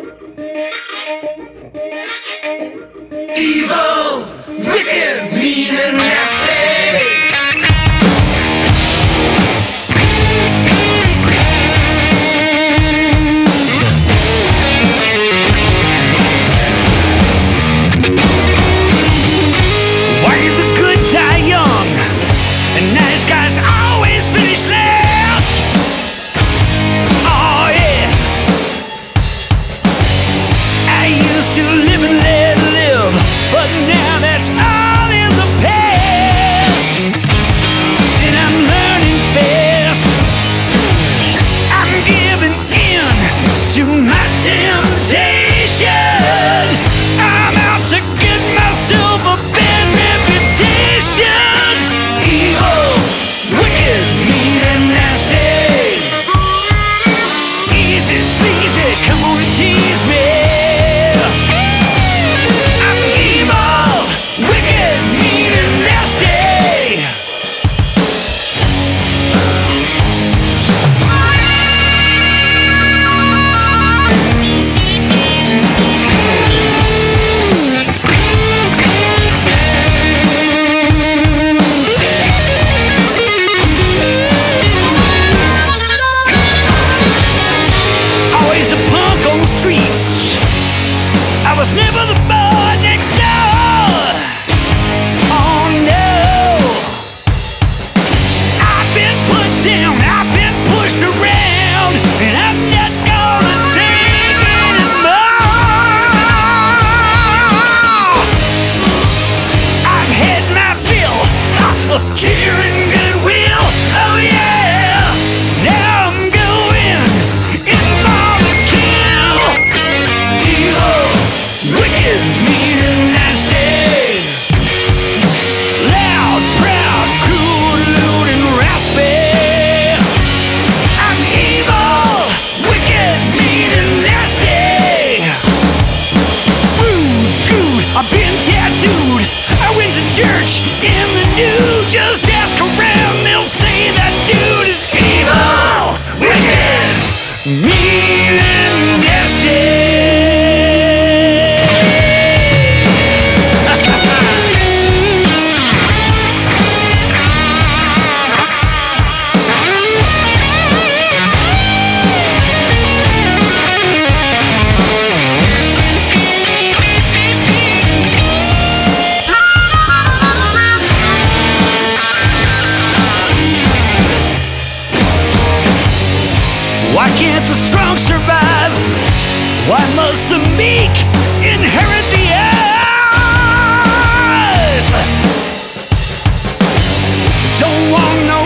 Evil, wicked, mean and nasty. Why the good die young and nice guys always finish last? Oh yeah, I used to live and let live, but now that's all in the past. And I'm learning fast. I'm giving in to my temptation. I'm out to get myself a bad reputation. Evil, wicked, mean and nasty. Easy, sleazy, come on and tease me. I'm evil, wicked, mean and nasty. Always a punk on the streets. I was never the boy next door. Oh no, I've been put down, I've been pushed around, and I'm not gonna take anymore. I've had my fill of cheer and goodwill. Oh yeah, now I'm going in for the kill. Evil, wicked, mean and nasty. Loud, proud, cruel, lewd and raspy. I'm evil, wicked, mean and nasty. Rude, screwed, I've been tattooed. I went to church in the nude. Just ask around, they'll say that dude is evil, wicked, mean and nasty. Why can't the strong survive? Why must the meek inherit the earth? Don't want no